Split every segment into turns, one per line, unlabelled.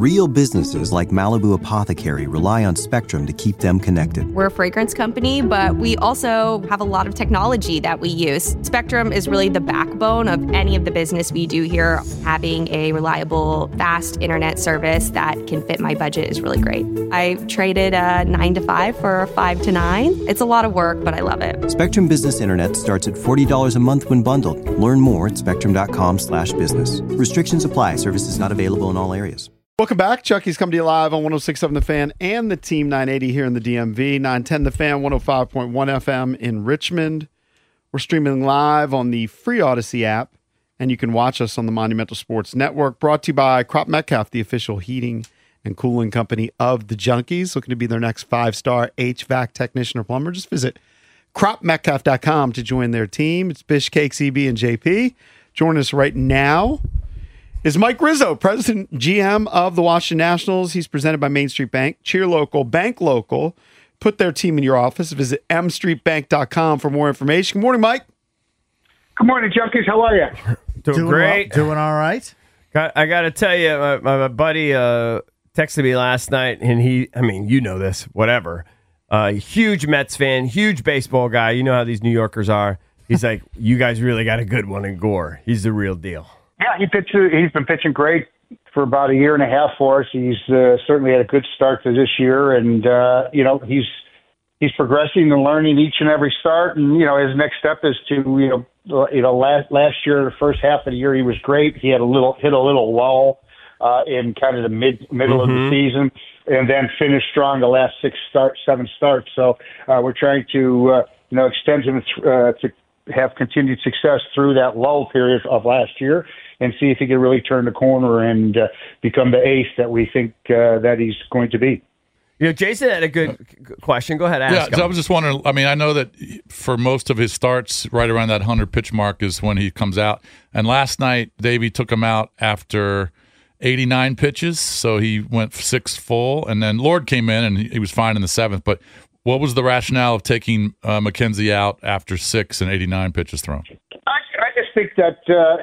Real businesses like Malibu Apothecary rely on Spectrum to keep them connected.
We're a fragrance company, but we also have a lot of technology that we use. Spectrum is really the backbone of any of the business we do here. Having a reliable, fast internet service that can fit my budget is really great. I traded a 9 to 5 for a 5 to 9. It's a lot of work, but I love it.
Spectrum Business Internet starts at $40 a month when bundled. Learn more at spectrum.com/business. Restrictions apply. Services not available in all areas.
Welcome back. Chucky's coming to you live on 106.7 The Fan and the Team 980 here in the DMV. 910 The Fan, 105.1 FM in Richmond. We're streaming live on the free Odyssey app, and you can watch us on the Monumental Sports Network. Brought to you by Crop Metcalf, the official heating and cooling company of the Junkies. Looking to be their next 5-star HVAC technician or plumber? Just visit cropmetcalf.com to join their team. It's Bish, Cake, CB, and JP. Joining us right now is Mike Rizzo, President GM of the Washington Nationals. He's presented by Main Street Bank. Cheer local, bank local. Put their team in your office. Visit mstreetbank.com for more information. Good morning, Mike.
Good morning, Junkies. How are you?
Doing great.
Doing all right.
I got to tell you, my buddy texted me last night, and you know this, whatever. Huge Mets fan, huge baseball guy. You know how these New Yorkers are. He's like, you guys really got a good one in Gore. He's the real deal.
Yeah, he's been pitching great for about a year and a half for us. He's certainly had a good start to this year, and he's progressing and learning each and every start. And his next step is to last year, the first half of the year, he was great. He had hit a little lull in kind of the middle of the season, and then finished strong the last 7 starts. So we're trying to extend him to have continued success through that lull period of last year, and see if he can really turn the corner and become the ace that we think that he's going to be.
Jason had a good question. Go ahead, ask him.
I was just wondering, I know that for most of his starts, right around that 100-pitch mark is when he comes out. And last night, Davey took him out after 89 pitches, so he went 6 full. And then Lord came in, and he was fine in the 7th. But what was the rationale of taking McKenzie out after 6 and 89 pitches thrown?
I just think that,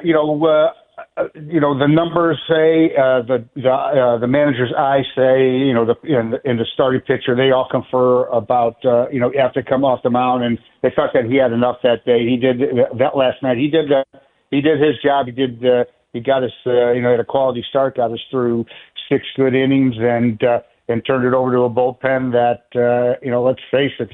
the numbers say, the manager's eyes say, in the starting pitcher, they all confer about, after come off the mound, and they thought that he had enough that day. He did that last night. He did his job. He got us, had a quality start, got us through 6 good innings, and turned it over to a bullpen that, let's face it,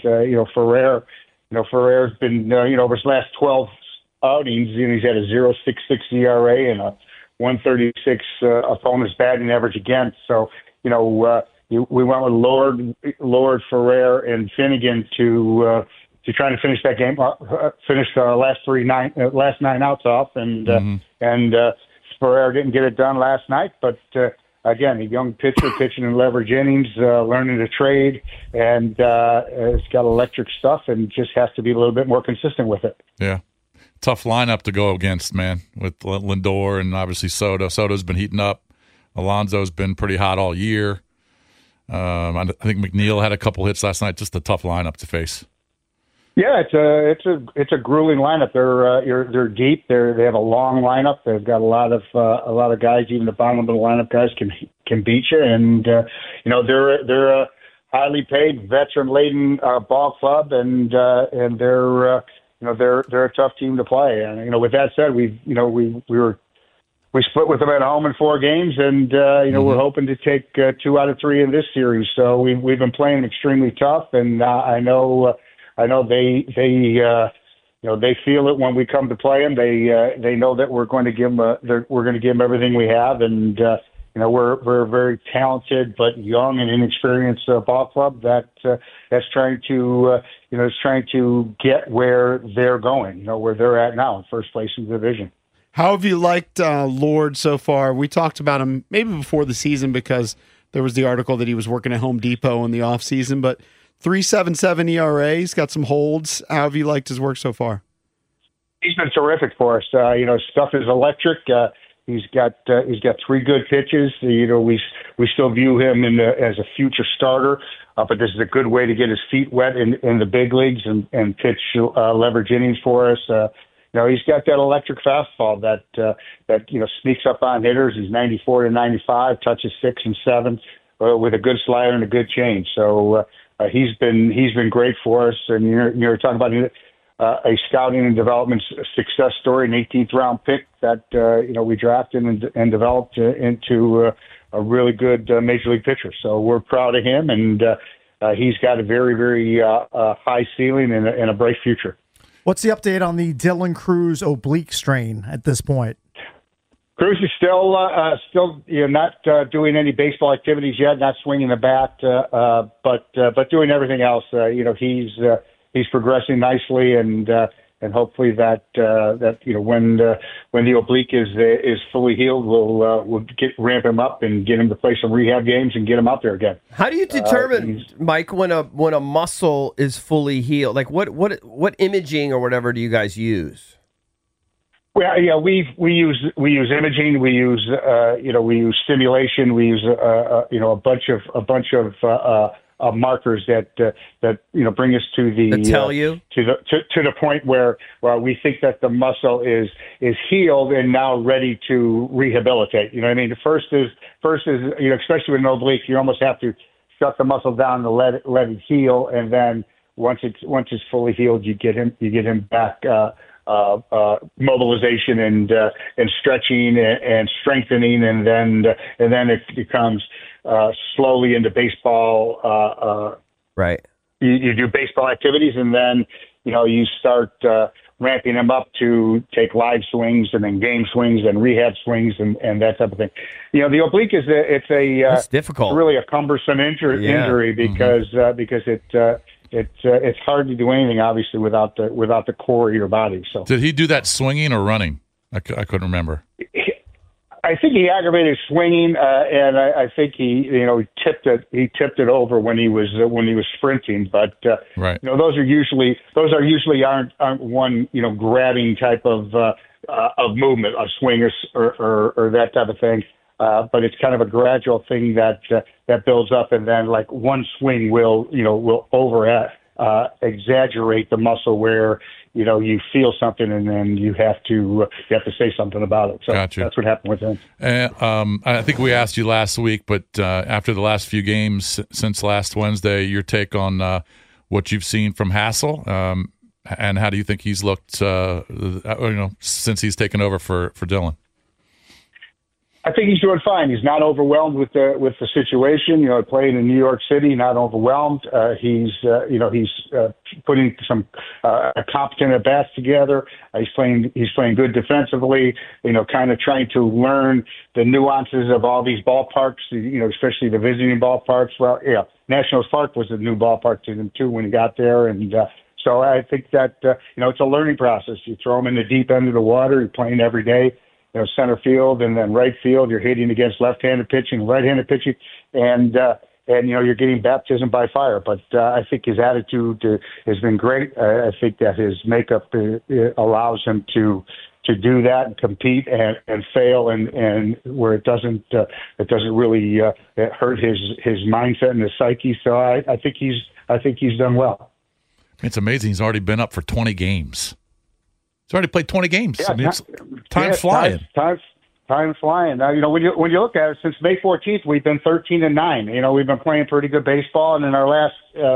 Ferrer's been, over his last 12 outings, he's had a 0.66 ERA and a 136 opponent's batting average against. So, we went with Lord, Ferrer, and Finnegan to try to finish that game, finish the last 9 outs off, and Ferrer didn't get it done last night, but. Again, a young pitcher pitching in leverage innings, learning to trade, and it's got electric stuff and just has to be a little bit more consistent with it.
Yeah. Tough lineup to go against, man, with Lindor and obviously Soto. Soto's been heating up. Alonso's been pretty hot all year. I think McNeil had a couple hits last night. Just a tough lineup to face.
Yeah, it's a grueling lineup. They're deep. They have a long lineup. They've got a lot of guys. Even the bottom of the lineup guys can beat you. And they're a highly paid, veteran-laden ball club, and they're a tough team to play. And with that said, we split with them at home in 4 games, and we're hoping to take 2 out of 3 in this series. So we've been playing extremely tough, and I know they feel it when we come to play them. They know that we're going to give them everything we have, and we're a very talented but young and inexperienced ball club that's trying to get where they're going, where they're at now in first place in the division.
How have you liked Lord so far? We talked about him maybe before the season because there was the article that he was working at Home Depot in the off season, but 3.77 ERA. He's got some holds. How have you liked his work so far?
He's been terrific for us. Stuff is electric. He's got 3 good pitches. We still view him as a future starter, but this is a good way to get his feet wet in the big leagues and pitch leverage innings for us. he's got that electric fastball that sneaks up on hitters. He's 94 to 95, touches 6 and 7 with a good slider and a good change. So he's been great for us. And you're talking about a scouting and development success story, an 18th round pick that we drafted and developed into a really good major league pitcher. So we're proud of him, and he's got a very, very high ceiling and a bright future.
What's the update on the Dylan Cruz oblique strain at this point?
Cruz is still not doing any baseball activities yet, not swinging the bat, but doing everything else. He's progressing nicely, and hopefully when the oblique is fully healed, we'll ramp him up and get him to play some rehab games and get him out there again.
How do you determine, Mike, when a muscle is fully healed? Like what imaging or whatever do you guys use?
Well, yeah, we use imaging, we use stimulation, we use a bunch of markers that bring us to the
tell you
to the point where we think that the muscle is healed and now ready to rehabilitate. You know what I mean? The first is especially with an oblique, you almost have to shut the muscle down to let it heal, and then once it's fully healed, you get him back. Mobilization and stretching and strengthening, and then it comes slowly into baseball.
Right.
You do baseball activities, and then you start ramping them up to take live swings and then game swings and rehab swings and that type of thing. The oblique is
it's difficult.
It's really a cumbersome injury because it's hard to do anything, obviously, without the core of your body. So,
did he do that swinging or running? I couldn't remember.
I think he aggravated swinging, and I think he tipped it over when he was sprinting. But
right.
those are usually aren't one grabbing type of movement, a swing or that type of thing. But it's kind of a gradual thing that builds up, and then like one swing will exaggerate the muscle where you feel something, and then you have to say something about it. So
gotcha.
That's what happened with him.
I think we asked you last week, but after the last few games since last Wednesday, your take on what you've seen from Hassel, and how do you think he's looked since he's taken over for Dylan?
I think he's doing fine. He's not overwhelmed with the situation. Playing in New York City, not overwhelmed. He's putting some competent at bats together. He's playing good defensively. Kind of trying to learn the nuances of all these ballparks. Especially the visiting ballparks. Well, yeah, Nationals Park was a new ballpark to him too when he got there, and so I think that it's a learning process. You throw him in the deep end of the water. You're playing every day. Center field and then right field, you're hitting against left-handed pitching, right-handed pitching, and you're getting baptism by fire. But I think his attitude has been great. I think that his makeup allows him to do that and compete and fail, and where it doesn't really hurt his mindset and his psyche. So I think he's done well.
It's amazing. He's already been up for 20 games. He's already played 20 games.
Yeah,
I mean, time's flying.
Time's flying. Now, when you look at it, since May 14th, we've been 13-9. We've been playing pretty good baseball, and in our last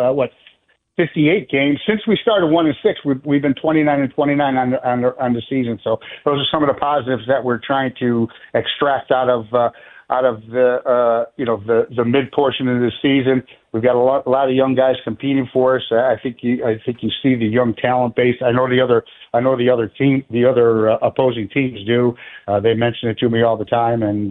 58 games since we started 1-6, we've been 29-29 on the season. So those are some of the positives that we're trying to extract out of the mid portion of the season. We've got a lot of young guys competing for us. I think you see the young talent base. I know the other opposing teams do. They mention it to me all the time. And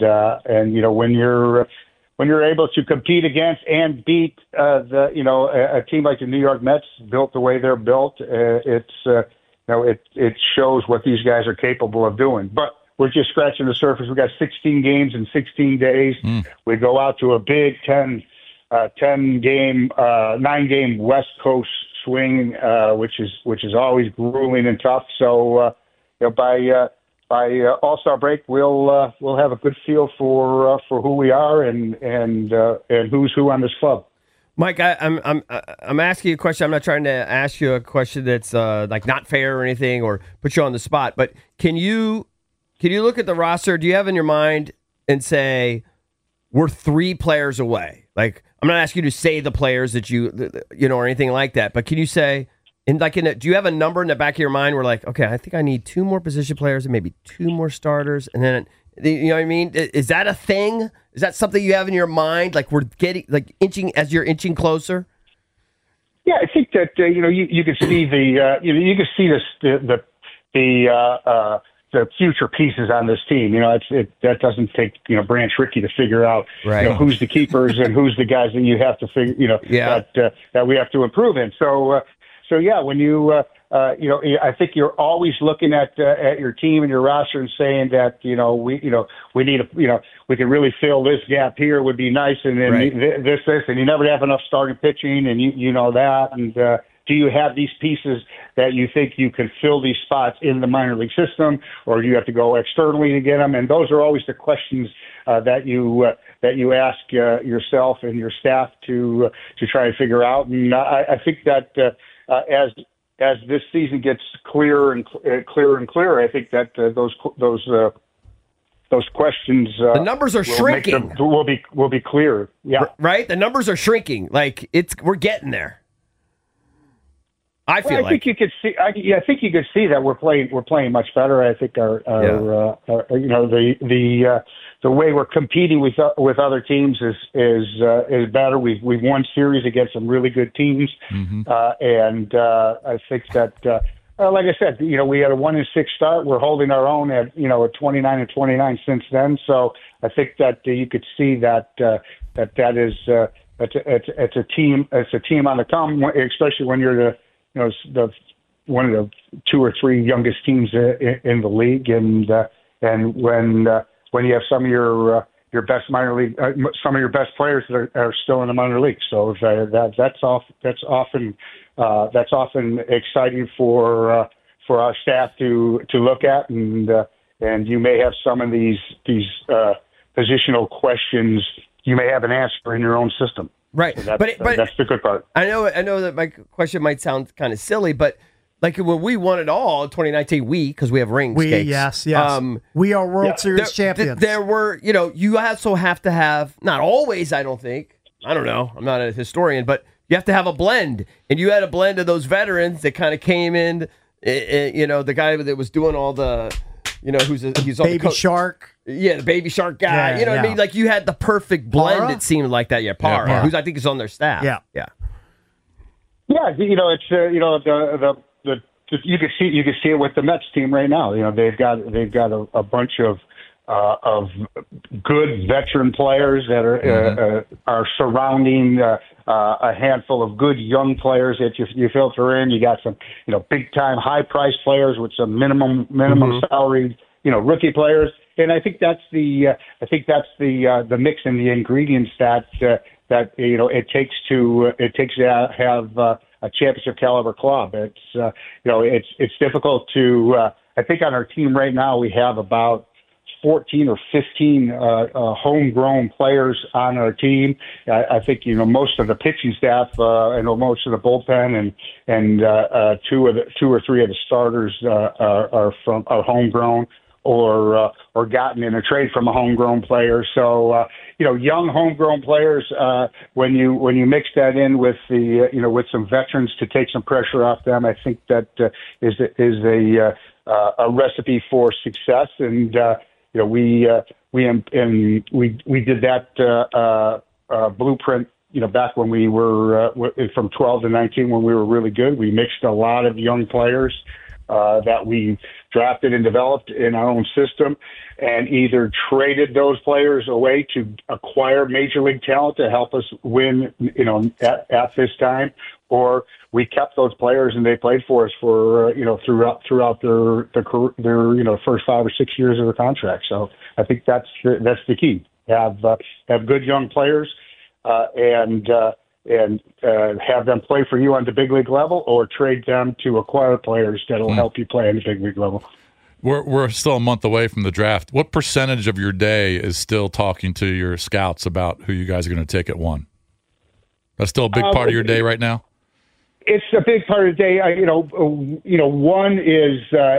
when you're able to compete against and beat a team like the New York Mets, built the way they're built, it shows what these guys are capable of doing. But we're just scratching the surface. We've got 16 games in 16 days. We go out to a big 9-game West Coast swing, which is always grueling and tough. So by All-Star break, we'll have a good feel for who we are and who's who on this club.
Mike, I'm asking you a question. I'm not trying to ask you a question that's like not fair or anything or put you on the spot. But can you look at the roster? Do you have in your mind and say we're 3 players away? Like, I'm not asking you to say the players that you know or anything like that. But can you say do you have a number in the back of your mind where like, okay, I think I need 2 more position players and maybe 2 more starters, and then you know what I mean? Is that a thing? Is that something you have in your mind? Like we're getting you're inching closer.
Yeah, I think that you can see you can see the future pieces on this team. That doesn't take Branch Rickey to figure out who's the keepers and who's the guys that you have to figure that we have to improve in. So when you I think you're always looking at your team and your roster and saying that we need we can really fill this gap here would be nice, and then this and you never have enough starting pitching, and you know that. And do you have these pieces that you think you can fill these spots in the minor league system, or do you have to go externally to get them? And those are always the questions that you ask yourself and your staff to try and figure out. And I think that as this season gets clearer and clearer, I think that those questions
the numbers are shrinking.
Will be clearer. Yeah,
right. The numbers are shrinking. Like we're getting there. I think
you could see. I think you could see that we're playing much better. I think our the way we're competing with other teams is better. We've won series against some really good teams, and I think that like I said, we had a 1-6 start. We're holding our own at 29-29 since then. So I think that you could see that is it's a team on the come, especially when you're the one of the 2 or 3 youngest teams in the league, and when you have some of your best minor league, some of your best players that are still in the minor league. So that's often exciting for our staff to look at, and you may have some of these positional questions. You may have an answer in your own system.
Right,
so but that's the good part.
I know that my question might sound kind of silly, but like when we won it all in 2019, because we have rings.
Yes. We are World Series champions.
There were, you also have to have, not always, I don't think. I don't know. I'm not a historian, but you have to have a blend, and you had a blend of those veterans that kind of came in. The guy that was doing all the, he's on
Baby Shark.
Yeah, the Baby Shark guy. What I mean? Like you had the perfect blend.
Para?
It seemed like that. Yeah, Para, who's I think is on their staff.
Yeah.
It's you can see it with the Mets team right now. They've got a bunch of good veteran players that are surrounding a handful of good young players that you filter in. You got some big time high priced players with some minimum salary rookie players. And I think that's the mix and the ingredients that it takes to have a championship caliber club. It's difficult to. I think on our team right now we have about 14 or 15 homegrown players on our team. I think most of the pitching staff, most of the bullpen, and 2 or 3 of the starters are homegrown or gotten in a trade from a homegrown player. So young homegrown players. When you mix that in with the with some veterans to take some pressure off them, I think that is a recipe for success. And we did that blueprint back when we were from 12 to 19 when we were really good. We mixed a lot of young players that we drafted and developed in our own system, and either traded those players away to acquire major league talent to help us win, at this time, or we kept those players and they played for us for throughout their first 5 or 6 years of the contract. So I think that's the key. Have good young players and have them play for you on the big league level, or trade them to acquire players that will help you play on the big league level.
We're still a month away from the draft. What percentage of your day is still talking to your scouts about who you guys are going to take at 1? That's still a big part of your day right now?
It's a big part of the day. One is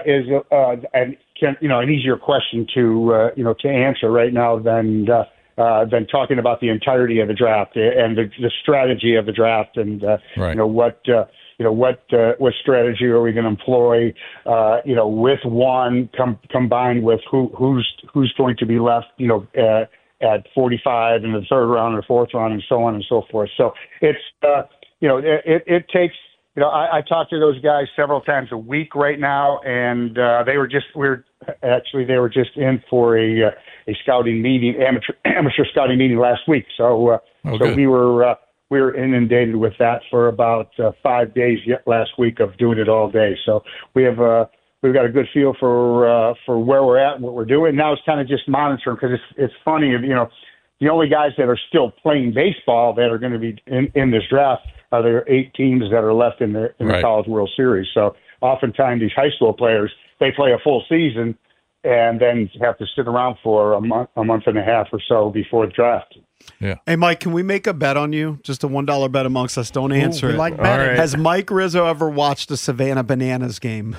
an easier question to answer right now than talking about the entirety of the draft and the strategy of the draft and
Right.
What strategy are we going to employ? With one combined with who's going to be left. At 45 in the third round or fourth round and so on and so forth. So it's it takes. I talk to those guys several times a week right now, and they were just in for a scouting meeting, amateur scouting meeting last week. So
good.
we were inundated with that for about 5 days last week of doing it all day. So we've got a good feel for where we're at and what we're doing. Now it's kind of just monitoring because it's funny, the only guys that are still playing baseball that are going to be in this draft are there 8 teams that are left in the
Right.
College World Series. So oftentimes these high school players, they play a full season and then have to sit around for a month and a half or so before the draft.
Yeah.
Hey, Mike, can we make a bet on you? Just a $1 bet amongst us. Don't answer
we
it.
like betting.
right.
Has Mike Rizzo ever watched a Savannah Bananas game?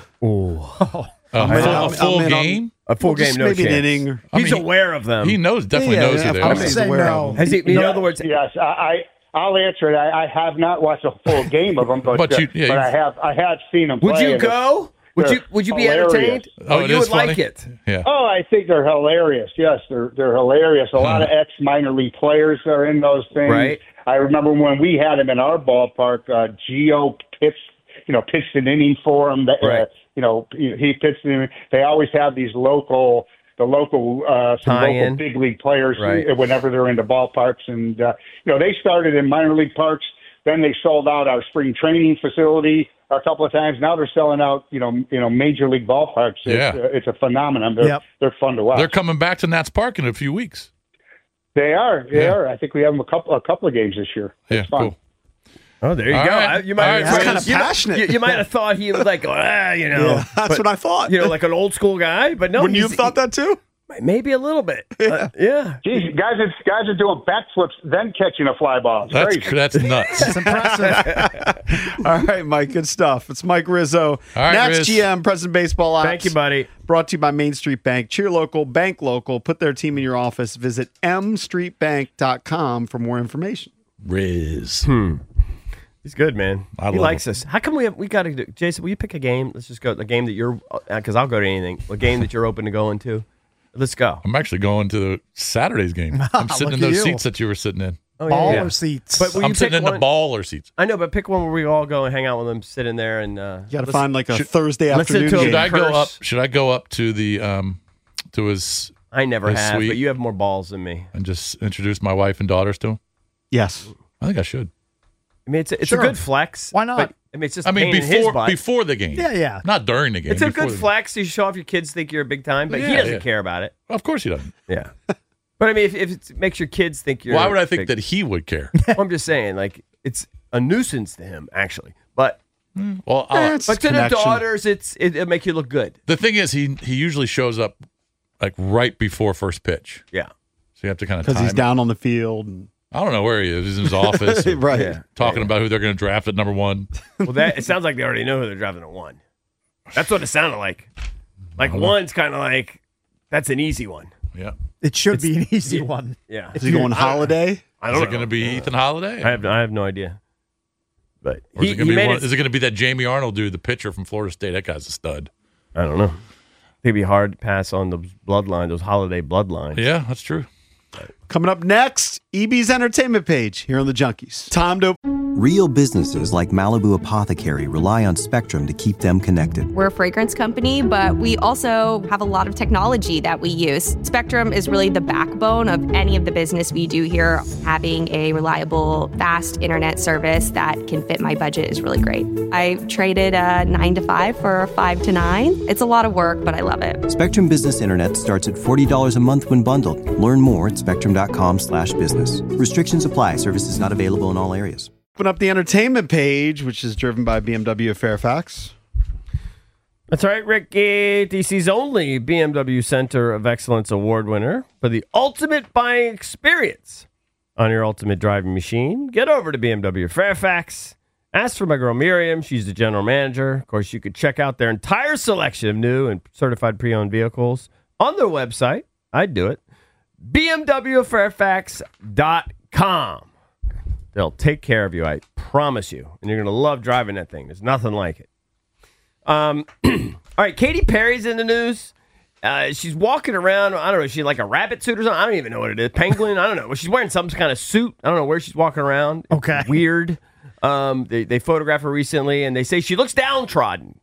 A full game?
A full
Just
game, no
maybe
chance.
an inning.
He's aware of them.
He definitely
Yeah,
knows
yeah,
who they
of
are.
course
I'm
he's
saying
aware
no.
of
Has he? In other words,
Yes, I'll answer it. I have not watched a full game of them, but I have seen them.
would
play,
you
and
go? Would you be
hilarious.
entertained?
Oh,
you
it is
would
funny?
like it.
Yeah.
Oh, I think they're hilarious. Yes, they're hilarious. A lot of ex-minor league players are in those things.
Right.
I remember when we had him in our ballpark, Gio pitched an inning for him.
Right.
He pitched an inning. They always have these local
Tie-in.
big league players
Right.
whenever they're into ballparks. And, they started in minor league parks. Then they sold out our spring training facility a couple of times. Now they're selling out, major league ballparks. It's a phenomenon. They're fun to watch.
They're coming back to Nats Park in a few weeks.
They are. They are. I think we have them a couple of games this year.
Yeah,
It's fun.
cool.
Oh, there you
All
go.
right.
You might
All right,
have
He's kind of passionate.
You might have thought he was like,
That's
but,
what I thought.
like an old school guy. But no,
Wouldn't you have thought that too?
Maybe a little bit. Yeah.
Geez, guys are doing backflips, then catching a fly ball. It's crazy.
That's nuts.
It's impressive.
All right, Mike. Good stuff. It's Mike Rizzo,
All right,
Nats
Riz.
GM, President Baseball Ops.
Thank you, buddy.
Brought to you by Main Street Bank. Cheer local, bank local. Put their team in your office. Visit mstreetbank.com for more information.
Riz.
He's good, man.
I
He
love
likes
him.
us. How come we got to do? Jason, will you pick a game? Let's just go. The game that you're, because I'll go to anything. A game that you're open to going to. Let's go.
I'm actually going to the Saturday's game. I'm sitting in
Look at
those
you.
seats that you were sitting in.
Oh,
Baller seats.
But will
I'm
you
sitting
pick
in
one?
the baller seats.
I know, but pick one where we all go and hang out with them, sit in there, and
You got to find like a Thursday
listen
afternoon
to him
game.
Should I go up to the to his
I never
his
have,
suite
but you have more balls than me.
and just introduce my wife and daughters to him?
Yes.
I think I should.
I mean, it's
Sure.
a good flex.
Why not?
But, I mean, it's just
I mean,
pain in his butt.
before the game.
Yeah.
Not during the game.
It's a
before
good
the-
flex. You show off your kids, think you're a big time, but he
Yeah,
doesn't
yeah.
care about it.
Of course he doesn't.
Yeah. But I mean, if it makes your kids think you're,
Why would I think
big,
that he would care?
Well, I'm just saying, like, it's a nuisance to him, actually. But
Well,
It's
to the
connection.
daughters, it'll make you look good.
the thing is, he usually shows up like right before first pitch,
Yeah.
so you have to kind of
Because
time
he's
it.
down on the field. And,
I don't know where he is. He's in his office, or
right.
Yeah.
talking about who they're going to draft at number 1.
Well, it sounds like they already know who they're drafting at 1. That's what it sounded like. Like one's kind of like that's an easy one.
Yeah.
It should be an easy one.
Yeah.
Is he going holiday?
I
Is
don't
it
know.
going to be Ethan Holiday?
I have no idea. But
Or is it going to be
made
one,
it-
is it going to be that Jamie Arnold dude, the pitcher from Florida State? That guy's a stud.
I don't know. It'd be hard to pass on those bloodlines, those holiday bloodlines.
Yeah, that's true.
Coming up next, EB's entertainment page here on the Junkies. Time to
Real businesses like Malibu Apothecary rely on Spectrum to keep them connected.
We're a fragrance company, but we also have a lot of technology that we use. Spectrum is really the backbone of any of the business we do here. Having a reliable, fast internet service that can fit my budget is really great. I traded a 9 to 5 for a 5 to 9. It's a lot of work, but I love it.
Spectrum Business Internet starts at $40 a month when bundled. Learn more at spectrum.com/business. Restrictions apply. Services not available in all areas.
open up the entertainment page, which is driven by BMW of Fairfax.
That's right, Ricky. DC's only BMW Center of Excellence Award winner for the ultimate buying experience. on your ultimate driving machine, get over to BMW Fairfax. Ask for my girl Miriam. She's the general manager. Of course, you could check out their entire selection of new and certified pre-owned vehicles on their website. I'd do it. BMWFairfax.com. They'll take care of you, I promise you. And you're going to love driving that thing. There's nothing like it. All right, Katy Perry's in the news. She's walking around. I don't know. Is she like a rabbit suit or something? I don't even know what it is. Penguin? I don't know. She's wearing some kind of suit. I don't know where she's walking around.
Okay.
It's weird. They photographed her recently, and they say she looks downtrodden.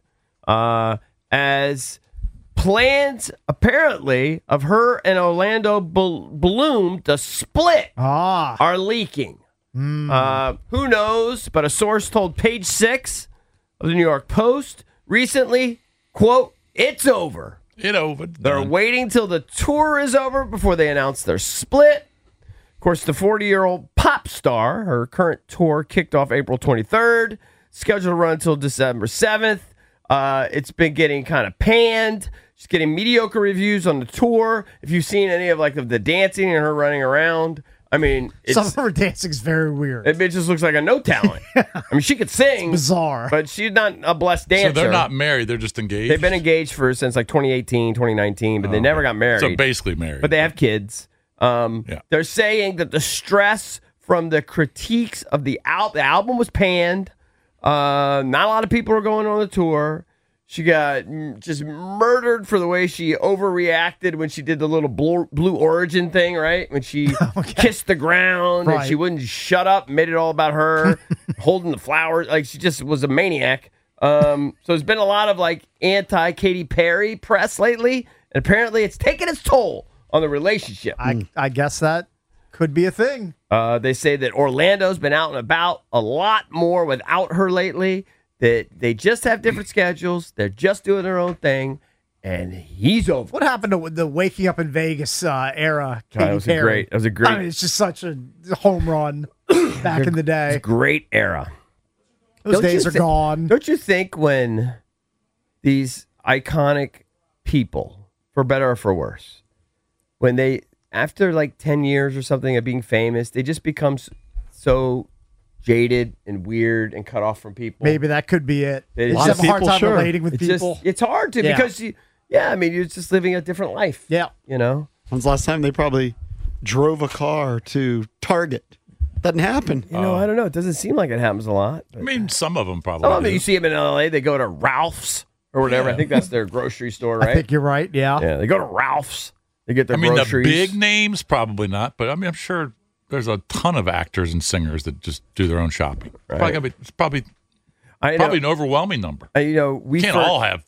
As plans, apparently, of her and Orlando Bloom to split are leaking. Who knows? But a source told Page 6 of the New York Post recently, quote, "It's over. They're waiting till the tour is over before they announce their split." Of course, the 40-year-old pop star, her current tour kicked off April 23rd, scheduled to run until December 7th. It's been getting kind of panned. She's getting mediocre reviews on the tour. If you've seen any of the dancing and her running around, I mean,
some of her dancing is very weird.
It just looks like a no talent. I mean, she could sing.
It's bizarre.
But she's not a blessed dancer.
So they're not married. They're just engaged?
They've been engaged since 2018, 2019, but they never got married.
So basically married.
But they have kids. They're saying that the stress from the critiques of the album was panned. Not a lot of people are going on the tour. She got just murdered for the way she overreacted when she did the little Blue Origin thing, right? When she kissed the ground and she wouldn't shut up, made it all about her, holding the flowers. Like, she just was a maniac. So there's been a lot of anti-Katy Perry press lately, and apparently it's taken its toll on the relationship.
I guess that could be a thing.
They say that Orlando's been out and about a lot more without her lately. That they just have different schedules. They're just doing their own thing, and he's over.
What happened to the Waking Up in Vegas era?
That was a great.
I mean, it's just such a home run back in the day.
It's a great era.
Those days are gone.
Don't you think when these iconic people, for better or for worse, when they, after 10 years or something of being famous, they just become so jaded and weird and cut off from people?
Maybe that could be it.
They
just have a hard time relating with people.
It's hard to because you're just living a different life.
Yeah.
When's the last time they probably drove a car to Target? Doesn't happen.
I don't know. It doesn't seem like it happens a lot.
I mean, some of them probably.
You see them in L.A., they go to Ralph's or whatever. I think that's their grocery store, right?
I think you're right, yeah.
Yeah, they go to Ralph's. They get their groceries.
The big names, probably not. But, I'm sure there's a ton of actors and singers that just do their own shopping. Right. It's probably an overwhelming number.
We
can't all have,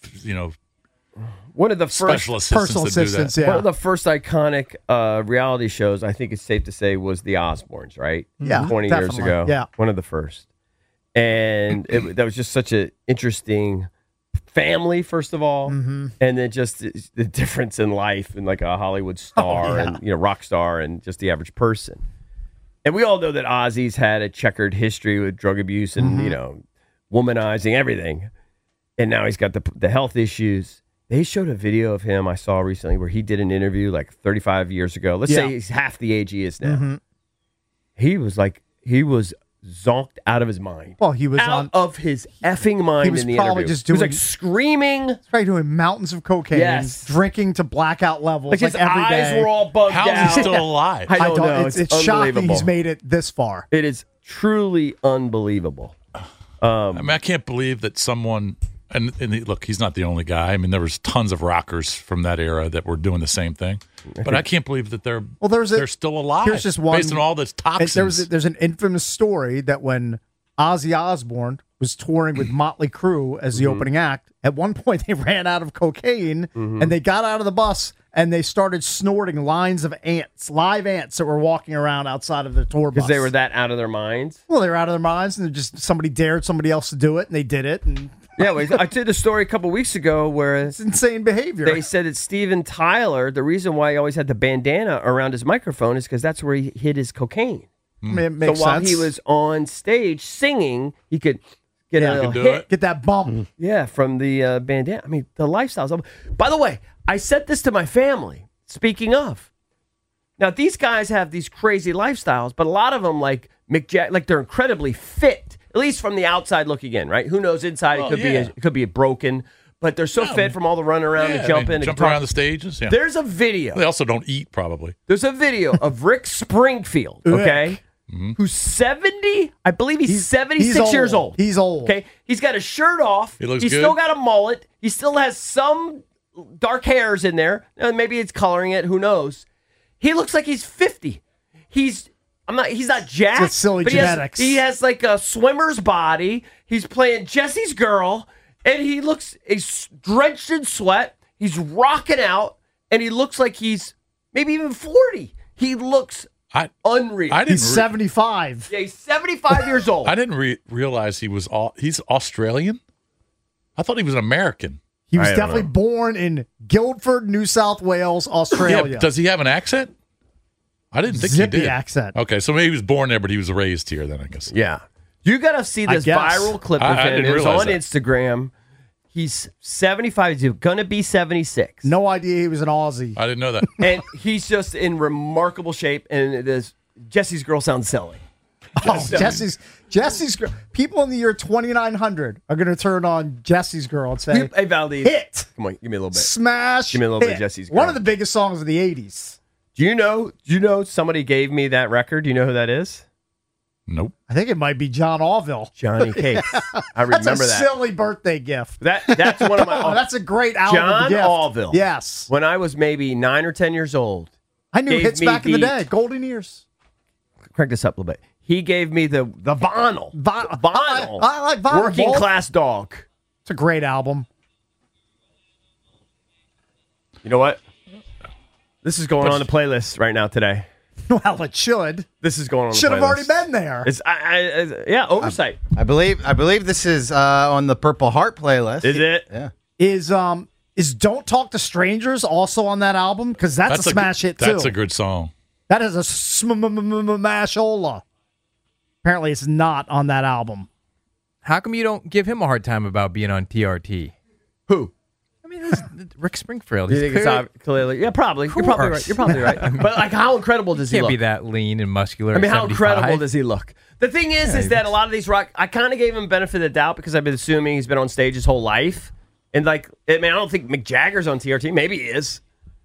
one of the first
special assistants that do that.
Yeah.
One of the first iconic reality shows, I think it's safe to say, was The Osbournes, right?
Yeah,
20 years ago.
Yeah.
One of the first. And that was just such an interesting family, first of all, and then just the difference in life and a Hollywood star and rock star and just the average person. And we all know that Ozzy's had a checkered history with drug abuse and womanizing everything, and now he's got the health issues. They showed a video of him I saw recently where he did an interview 35 years ago. Let's say he's half the age he is now. He was zonked out of his mind.
Well, he was
out of his effing mind.
He was
in the
probably
interview.
just doing,
he was screaming.
He's probably doing mountains of cocaine, drinking to blackout levels.
His
every
eyes
day.
were all bugged out.
How is he still alive?
I don't know.
It's shocking he's made it this far.
It is truly unbelievable.
I can't believe that someone. And look, he's not the only guy. I mean, there was tons of rockers from that era that were doing the same thing. But I can't believe that they're still alive.
Here's just one,
based on all this toxins.
There's an infamous story that when Ozzy Osbourne was touring with Motley Crue as the opening act, at one point they ran out of cocaine and they got out of the bus and they started snorting lines of live ants that were walking around outside of the tour bus.
Because they were that out of their minds?
Well, they were out of their minds and somebody dared somebody else to do it and they did it. And
I did a story a couple weeks ago where
it's insane behavior.
They said that Steven Tyler, the reason why he always had the bandana around his microphone is because that's where he hid his cocaine.
I mean, it makes
so while
sense.
he was on stage singing, he could get a little hit.
Get that bump.
Yeah, from the bandana. I mean, the lifestyles. By the way, I said this to my family. Speaking of, Now, these guys have these crazy lifestyles, but a lot of them, like Mick Jagger, like they're incredibly fit, at least from the outside looking in, right? Who knows inside? It could be broken, but they're so fit from all the running around and jumping.
Jump around the stages. Yeah.
There's a video.
They also don't eat, probably.
There's a video of Rick Springfield, okay, who's 70. I believe he's 76 years old.
He's old.
Okay, he's got his shirt off.
He looks
He's
good.
still got a mullet. He still has some dark hairs in there. Maybe it's coloring it. Who knows? He looks like he's 50. He's not jacked.
It's silly
but
genetics.
He has like a swimmer's body. He's playing Jesse's Girl, and he's drenched in sweat. He's rocking out, and he looks like he's maybe even 40. He looks unreal.
He's 75.
Yeah, he's 75 years old.
I didn't realize he's Australian. I thought he was an American.
He was definitely born in Guildford, New South Wales, Australia.
Yeah, does he have an accent? I didn't think
Zippy
he did.
accent.
Okay, so maybe he was born there, but he was raised here then, I guess.
Yeah. You got to see this viral clip of
I
him.
didn't
It was
realize
on
that.
Instagram. He's 75. He's going to be 76.
No idea he was an Aussie.
I didn't know that.
And he's just in remarkable shape. And it is Jesse's Girl sounds silly.
Oh, Jesse's Girl. People in the year 2900 are going to turn on Jesse's Girl and say,
Hey, Valdez.
hit.
Come on, give me a little bit.
Smash.
Give me a little bit
hit.
of Jesse's Girl.
One of the biggest songs of the 80s.
Do you know somebody gave me that record? Do you know who that is?
Nope.
I think it might be John Orville.
Johnny Cakes. I remember
That's a
that.
silly birthday gift.
That's one of my.
Oh, that's a great album.
John
gift.
Orville.
Yes.
When I was maybe 9 or 10 years old.
I knew
gave
hits
me
back in the day. Golden years.
Crank this up a little bit. He gave me the vinyl.
Vinyl. I like vinyl.
Working
Bolt.
Class Dog.
It's a great album.
You know what? This is going on the playlist right now today.
Well, it should.
This is going on.
Should
the
have
playlist.
already been there.
It's yeah, oversight.
I believe this is on the Purple Heart playlist.
Is it?
Yeah.
Is Don't Talk to Strangers also on that album? Because that's a smash hit too.
That's a good song.
That is a smashola. Apparently, it's not on that album.
How come you don't give him a hard time about being on TRT?
Who?
I mean, it's Rick Springfield.
Do you think it's clearly? Yeah, probably. You're probably right. You're probably right. But like, how incredible does he
Can't
look?
be that lean and muscular.
I mean,
at
how
75.
incredible does he look? The thing is that a lot of these rock, I kind of gave him benefit of the doubt because I've been assuming he's been on stage his whole life, and like, I mean, I don't think Mick Jagger's on TRT. Maybe he is.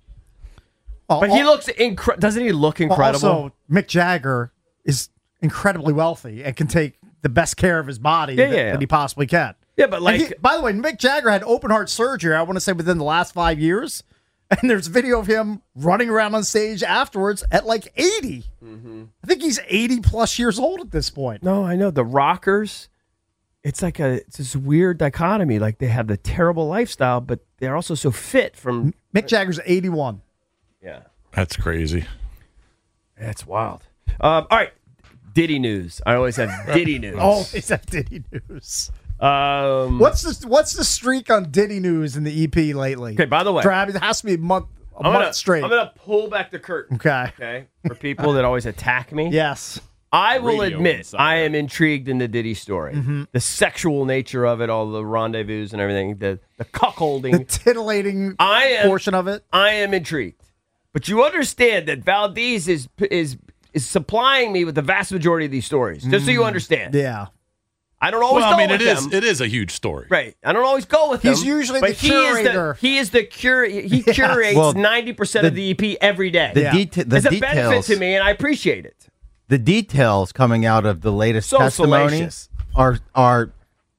Well,
But he looks doesn't he look incredible?
Also, Mick Jagger is incredibly wealthy and can take the best care of his body that he possibly can.
Yeah, but like,
by the way, Mick Jagger had open heart surgery, I want to say within the last 5 years. And there's video of him running around on stage afterwards at like 80.
Mm-hmm.
I think he's 80 plus years old at this point.
No, I know. The rockers, it's like it's this weird dichotomy. Like they have the terrible lifestyle, but they're also so fit from.
Mick Jagger's 81.
Yeah.
That's crazy.
That's wild. All right. Diddy news. I always have Diddy news.
Always have Diddy news.
What's
What's the streak on Diddy news in the EP lately?
Okay, by the way.
Travis, it has to be a month straight.
I'm going to pull back the curtain.
Okay.
For people that always attack me.
Yes.
I will
Radio
admit,
inside.
I am intrigued in the Diddy story.
Mm-hmm.
The sexual nature of it, all the rendezvous and everything, the cuckolding.
The titillating portion of it.
I am intrigued. But you understand that Valdez is supplying me with the vast majority of these stories, just so you understand.
Yeah.
I don't always
Well,
go
I mean,
with them.
it is a huge story.
Right. I don't always go with
He's
them.
usually
but
the curator.
He is the curator. He curates
Well,
90% of the EP every day.
The
it's a benefit
details
to me, and I appreciate it.
the details coming out of the latest
So
testimony
salacious.
are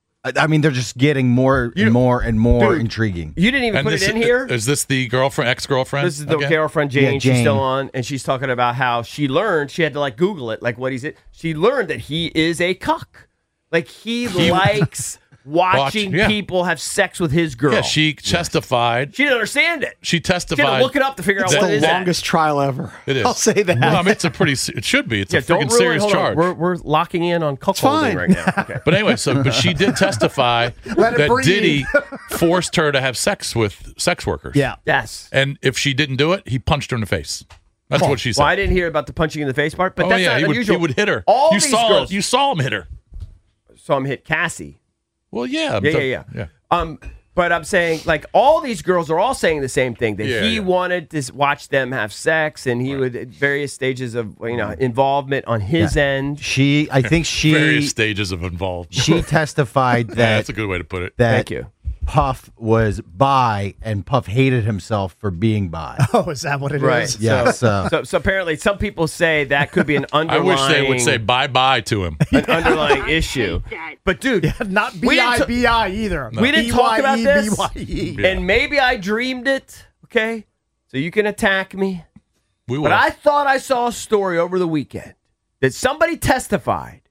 I mean, they're just getting more and more intriguing.
You didn't even
And
put it in here.
Is this the ex-girlfriend?
This is the
again?
girlfriend Jane.
Yeah,
She's
Jane.
still on, and she's talking about how she learned. She had to like Google it, like what he's it. She learned that he is a cuck. Like he likes watching
yeah.
people have sex with his girl.
Yeah, she testified.
She didn't understand it.
She
She had
testified.
to look it up to figure out
that-
what it is.
Longest trial ever.
It is.
I'll say that.
Well, I mean, it's a pretty. It should be. It's a
Don't
freaking
ruin-
serious
hold on.
charge.
We're locking in on cuckolding
fine.
right now. Okay.
But anyway, but she did testify
Let it
that
breathe.
Diddy forced her to have sex with sex workers.
Yeah.
Yes.
And if she didn't do it, he punched her in the face. That's what she said.
Well, I didn't hear about the punching in the face part, but
Oh
that's
yeah,
not
he
unusual.
would hit her.
All
you
these
saw
girls.
You saw him hit her.
saw him hit Cassie.
Well, yeah.
Yeah.
Yeah.
But But I'm saying, like, all these girls are all saying the same thing, that
Yeah,
he
yeah.
wanted to watch them have sex, and he would, at various stages of, involvement on his end.
I think she
Various stages of involvement.
she testified
Yeah,
that
that's a good way to put it.
that
Thank you.
Puff was bi, and Puff hated himself for being bi.
Oh, is that what it is?
Right.
Yes.
So apparently, some people say that could be an
I
underlying,
wish they would say bye-bye to him.
an underlying issue. But, dude,
Not
We didn't
B-I-B-I either.
we didn't talk about this.
B-Y-E.
Yeah.
And maybe I dreamed it, okay? So you can attack me.
We will.
But I thought I saw a story over the weekend that somebody testified,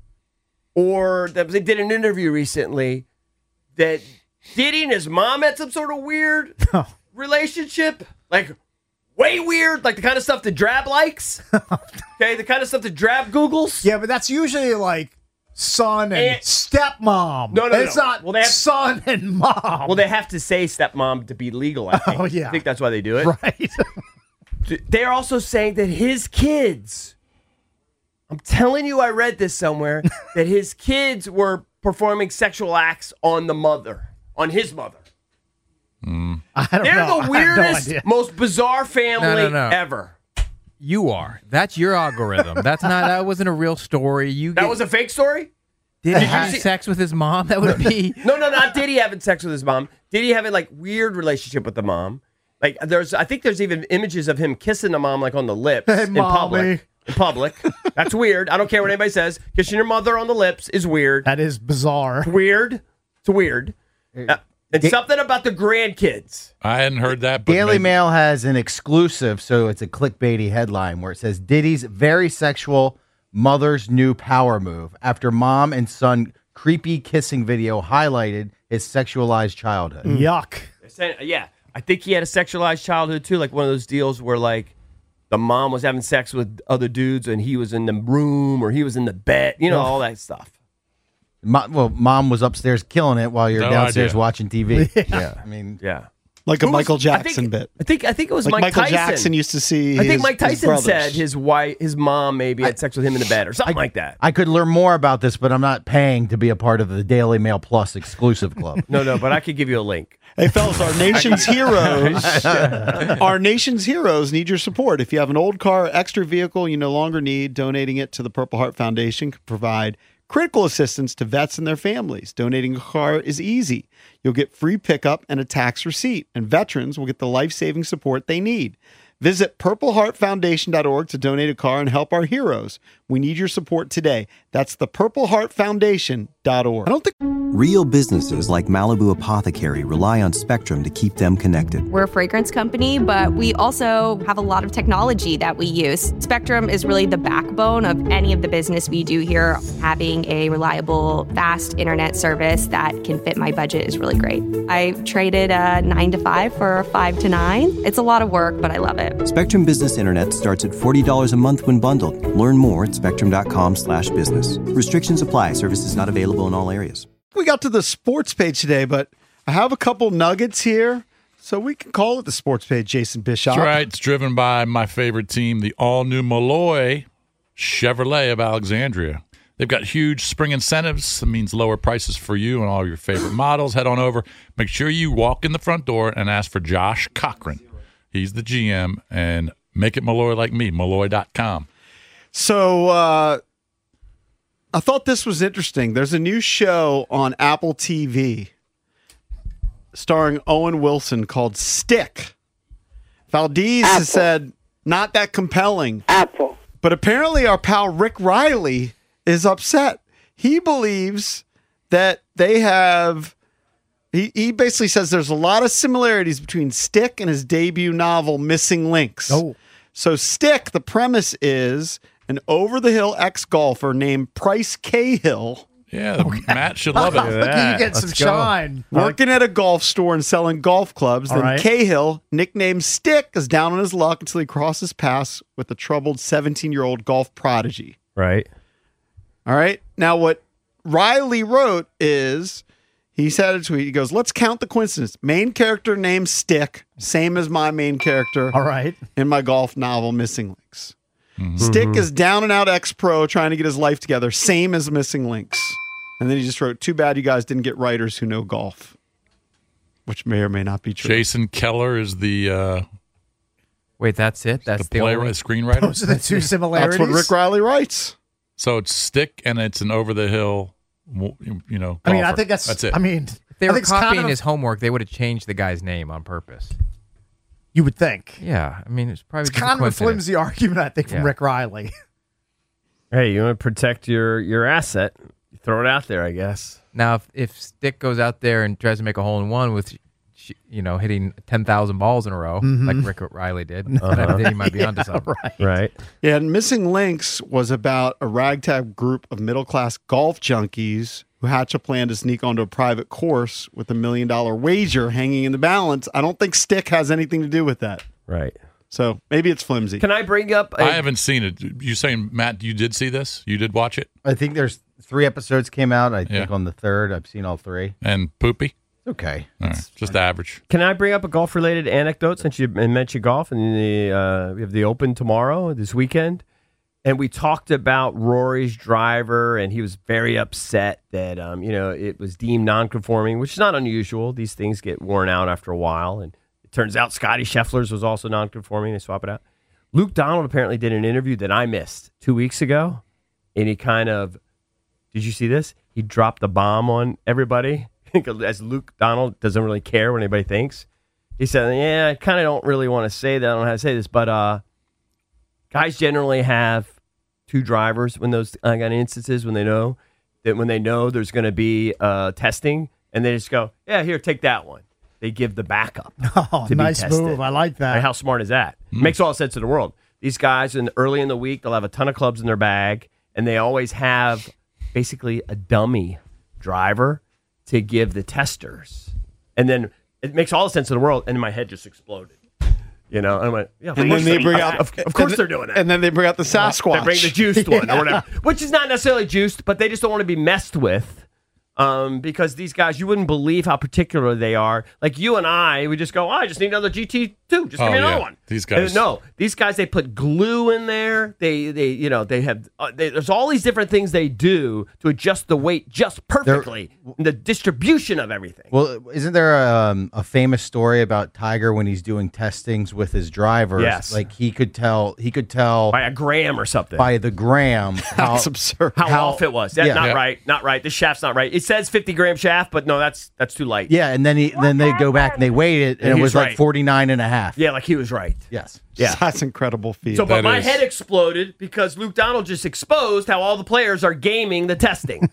or that they did an interview recently, that Diddy and his mom had some sort of weird relationship. Like, way weird. Like the kind of stuff that Drab likes. Okay, the kind of stuff that Drab Googles.
Yeah, but that's usually like son and stepmom.
No,
It's
no.
not
Well, they have-
son and mom.
Well, they have to say stepmom to be legal, I think.
Oh, yeah.
I think that's why they do it.
right.
They're also saying that his kids, I'm telling you, I read this somewhere, that his kids were performing sexual acts on his mother.
I don't
They're
know.
the
I have no
weirdest,
idea.
most bizarre family
No.
ever.
You are. That's your algorithm. That wasn't a real story.
That was a fake story?
Did he
you
have
see-
sex with his mom? That would be.
No, not Diddy having sex with his mom. Diddy having like weird relationship with the mom. Like I think there's even images of him kissing the mom like on the lips
Hey,
in
mommy.
public. That's weird. I don't care what anybody says. Kissing your mother on the lips is weird.
That is bizarre.
Weird. It's weird. And something about the grandkids.
I hadn't heard that. But
Daily
maybe-
Mail has an exclusive, so it's a clickbaity headline where it says Diddy's very sexual mother's new power move after mom and son creepy kissing video highlighted his sexualized childhood.
Yuck.
They're saying, yeah, I think he had a sexualized childhood too, like one of those deals where like the mom was having sex with other dudes and he was in the room or he was in the bed, all that stuff.
Mom was upstairs killing it while you're
No
downstairs
idea.
watching TV. Yeah. I mean,
Yeah.
Like a
Who was-
Michael
I
Jackson
think-
bit.
I think it was
Like
Mike
Michael
Tyson.
Jackson used to see.
I think
his-
Mike
his
Tyson
brothers.
said his mom maybe had sex with him in the bed or something like that.
I could learn more about this, but I'm not paying to be a part of the Daily Mail Plus exclusive club.
No, but I could give you a link.
Hey, fellas, our nation's heroes. Our nation's heroes need your support. If you have an old car or extra vehicle you no longer need, donating it to the Purple Heart Foundation could provide critical assistance to vets and their families. Donating a car is easy. You'll get free pickup and a tax receipt, and veterans will get the life-saving support they need. Visit purpleheartfoundation.org to donate a car and help our heroes. We need your support today. That's the purpleheartfoundation.org. I don't think
Real businesses like Malibu Apothecary rely on Spectrum to keep them connected.
We're a fragrance company, but we also have a lot of technology that we use. Spectrum is really the backbone of any of the business we do here. Having a reliable, fast internet service that can fit my budget is really great. I traded a 9 to 5 for a 5 to 9. It's a lot of work, but I love it.
Spectrum Business Internet starts at $40 a month when bundled. Learn more at spectrum.com/business. Restrictions apply. Services not available in all areas.
we got to the sports page today, but I have a couple nuggets here, so we can call it the sports page, Jason Bishop.
That's right. It's driven by my favorite team, the all-new Malloy Chevrolet of Alexandria. They've got huge spring incentives. That means lower prices for you and all your favorite models. Head on over. Make sure you walk in the front door and ask for Josh Cochran. He's the GM, and make it Malloy like me, Malloy.com.
So I thought this was interesting. There's a new show on Apple TV starring Owen Wilson called Stick. Valdez has said, not that compelling.
Apple.
But apparently our pal Rick Riley is upset. He believes that they have... He basically says there's a lot of similarities between Stick and his debut novel, Missing Links.
Oh.
So Stick, the premise is an over-the-hill ex-golfer named Price Cahill
Yeah, Matt should love
Look
it.
at you get some shine.
working at a golf store and selling golf clubs.
All
Then
right.
Cahill, nicknamed Stick, is down on his luck until he crosses paths with a troubled 17-year-old golf prodigy.
Right.
All right. Now, what Riley wrote is he said a tweet. He goes, let's count the coincidence. Main character named Stick, same as my main character
All right.
in my golf novel, Missing Links. Stick is down and out ex-pro trying to get his life together, same as Missing Links. And then he just wrote, too bad you guys didn't get writers who know golf. which may or may not be true.
Jason Keller is the
Wait, that's it? That's the
playwright,
only...
screenwriter.
Those are the two similarities.
That's what Rick Riley writes.
So it's Stick, and it's an over the hill. Golfer.
I mean, I think that's
it.
I mean,
If they
I
were
think it's kind
copying
of-
his homework, they would have changed the guy's name on purpose.
You would think.
Yeah, I mean, it's probably
It's
just
kind of a
coincidence.
flimsy argument, I think, from
Yeah.
Rick Riley.
Hey, you want to protect your asset? You throw it out there, I guess.
Now, if Stick goes out there and tries to make a hole in one with, hitting 10,000 balls in a row, like Rick Riley did, then he might be onto something.
Right.
Yeah, and Missing Links was about a ragtag group of middle-class golf junkies who hatch a plan to sneak onto a private course with $1 million wager hanging in the balance. I don't think Stick has anything to do with that.
Right.
So maybe it's flimsy.
Can I bring up?
I haven't seen it. You saying, Matt, you did see this? You did watch it?
I think there's 3 episodes came out. I think on the 3rd. I've seen all 3.
And poopy?
Okay.
All right. Just average.
Can I bring up a golf-related anecdote since you mentioned golf? And we have the Open tomorrow, this weekend. And we talked about Rory's driver, and he was very upset that it was deemed non-conforming, which is not unusual. These things get worn out after a while. And it turns out Scotty Scheffler's was also non-conforming. They swap it out. Luke Donald apparently did an interview that I missed 2 weeks ago. And he kind of, did you see this? He dropped the bomb on everybody. As Luke Donald doesn't really care what anybody thinks. He said, yeah, I kind of don't really want to say that. I don't know how to say this, but guys generally have 2 drivers when those kind of instances when they know there's going to be testing, and they just go, yeah, here, take that one. They give the backup.
Oh,
to be
nice
tested.
move. I like that.
Right, how smart is that? Makes all the sense in the world. These guys, early in the week, they'll have a ton of clubs in their bag, and they always have basically a dummy driver to give the testers. And then it makes all the sense in the world, and my head just exploded. And I went, yeah,
And then they bring out,
of course they're doing it.
And then they bring out the Sasquatch.
They bring the juiced one or whatever, which is not necessarily juiced, but they just don't want to be messed with. Because these guys, you wouldn't believe how particular they are. Like you and I, we just go, I just need another GT2. Just give me another one.
These guys.
No, these guys, they put glue in there. They have, there's all these different things they do to adjust the weight just perfectly. The distribution of everything.
Well, isn't there a famous story about Tiger when he's doing testings with his drivers?
Yes.
Like he could tell
by a gram or something.
by the gram how
That's absurd.
how off it was. That's
Yeah.
not right. This shaft's not right. It says 50-gram shaft, but no, that's too light.
Yeah, and then they go back and they weigh it, and
And
it
he's
was like
right.
49 and a half.
Yeah, like he was right.
Yes.
Yeah.
That's incredible feat.
So, but
That
my
is.
head exploded because Luke Donald just exposed how all the players are gaming the testing.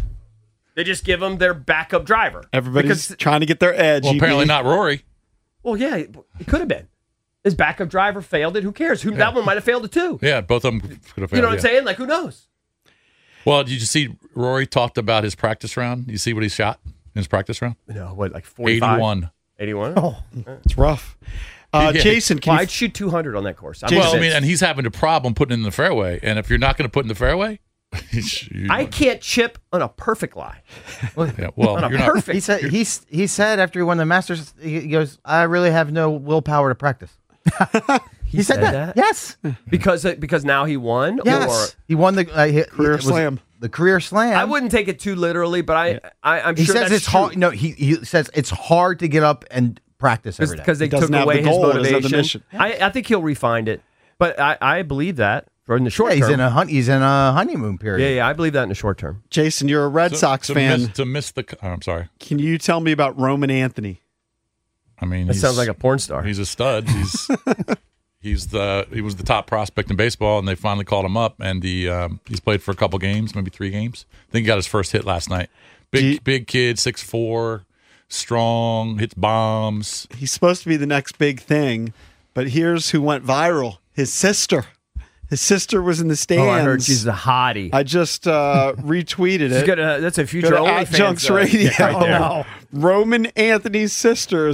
They just give them their backup driver.
Everybody's trying to get their edge.
Well,
EB.
apparently not Rory.
Well, yeah, it could have been. His backup driver failed it. Who cares? That one might have failed it too.
Yeah, both of them could have failed.
You know what I'm
yeah.
saying? Like, who knows?
Well, did you see Rory talked about his practice round? You see what he shot in his practice round?
No, what, like 45?
81.
81?
Oh,
It's rough.
Yeah.
Jason, can
Well,
you
I'd shoot 200 on that course. I'm
Well, I
convinced.
mean, and he's having a problem putting it in the fairway. And if you're not going to put it in the fairway,
I can't chip on a perfect lie.
yeah, well,
On a
you're not.
perfect.
He said after he won the Masters, he goes, I really have no willpower to practice.
He
said that? Yes.
Because now he won?
Yes.
Or
He won the
Career
it was
slam.
The career slam.
I wouldn't take it too literally, but I'm
He
sure
says
that's
it's
true.
hard. No, he says it's hard to get up and practice every day.
Because they took
doesn't have
away
the
his
goal, doesn't have the
motivation.
mission.
I think he'll refine it, but I believe that for in the short
Yeah, he's
term.
he's in a honeymoon period.
Yeah, I believe that in the short term.
Jason, you're a Red Sox fan.
To miss the. Oh, I'm sorry.
Can you tell me about Roman Anthony?
I mean,
That sounds like a porn star.
He's a stud. He was the top prospect in baseball, and they finally called him up, and he's played for a couple games, maybe 3 games. I think he got his first hit last night. Big kid, 6'4", strong, hits bombs.
He's supposed to be the next big thing, but here's who went viral. His sister. His sister was in the stands.
Oh, I heard she's a hottie.
I just retweeted
She's
it.
got that's a
Go
future
to
OnlyFans.
Adjuncts Radio.
Right there.
no.
Roman Anthony's sister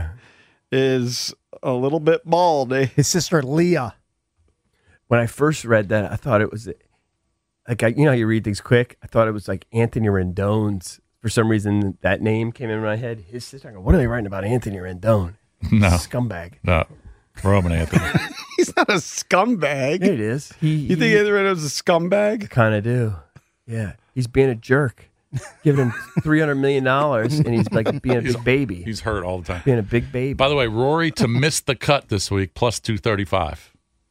is a little bit bald.
His sister Leah.
When I first read that, I thought it was like you know how you read things quick. I thought it was like Anthony Rendon's. For some reason, that name came in my head. His sister. I go, what are they writing about Anthony Rendon?
No,
Scumbag.
no, Roman Anthony.
He's not a scumbag.
Yeah, it is.
You think Anthony Rendon's a scumbag?
kind of do? Yeah, he's being a jerk. giving him $300 million, and he's like being a big baby.
He's hurt all the time.
Being a big baby.
By the way, Rory to miss the cut this week, plus 235.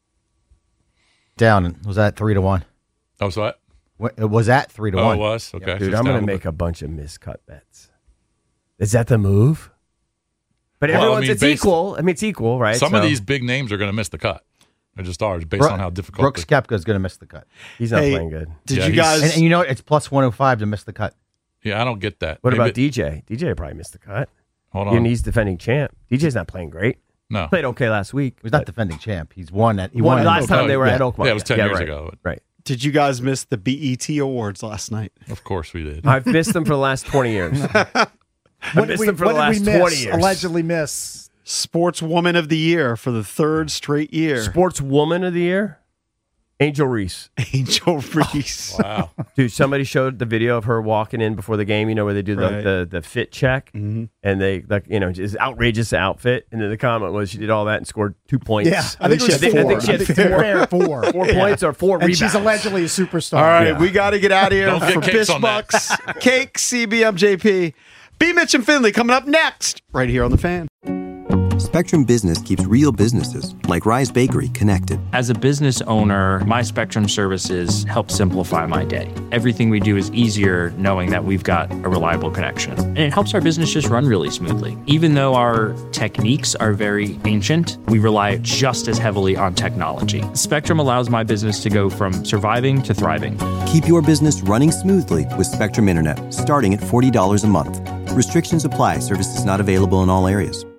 Down. Was that 3-1?
Oh, so what?
It was at 3-1.
Oh, it was? Okay.
Dude,
So
I'm
it's
going
down
to
a
make a bunch of miscut bets. Is that the move? But
Well, I
everyone's,
mean,
it's
based-
equal. I mean, it's equal, right?
Some of
So
these big names are going to miss the cut. They just are, based on how difficult.
Brooks Koepka is going to miss the cut.
He's not
Hey,
playing good.
Did
Yeah,
you
he's-
guys?
And you know what? It's plus 105 to miss the cut.
Yeah, I don't get that.
What
Maybe
about DJ? DJ probably missed the cut.
Hold
And
on.
he's defending champ. DJ's not playing great.
No.
Played okay last week.
He's not defending champ. He's won at. He
Won
won
last
at
time they were
yeah.
at Oakmont.
Yeah, it was 10 years
right.
ago.
Right.
Did you guys miss the BET Awards last night?
Of course we did.
I've missed them for the last 20 years. I've missed them for the last 20 years.
Allegedly miss.
Sportswoman of the Year for the third straight year.
Sportswoman of the Year? Angel Reese.
Angel Reese.
Wow.
Dude, somebody showed the video of her walking in before the game, you know, where they do
Right.
the fit check. And they, like, you know, just outrageous outfit. And then the comment was she did all that and scored 2 points.
Yeah, I think it was
I
four.
think she had four. 4 points or 4
And
rebounds.
she's allegedly a superstar.
All right,
Yeah.
we got to get out of here
Don't get
for
cakes
Bish
on that.
Bucks. Cake, CBMJP. B. Mitch and Finley coming up next, right here on The Fan.
Spectrum Business keeps real businesses, like Rise Bakery, connected.
As a business owner, my Spectrum services help simplify my day. Everything we do is easier knowing that we've got a reliable connection. And it helps our business just run really smoothly. Even though our techniques are very ancient, we rely just as heavily on technology. Spectrum allows my business to go from surviving to thriving.
Keep your business running smoothly with Spectrum Internet, starting at $40 a month. Restrictions apply. Services not available in all areas.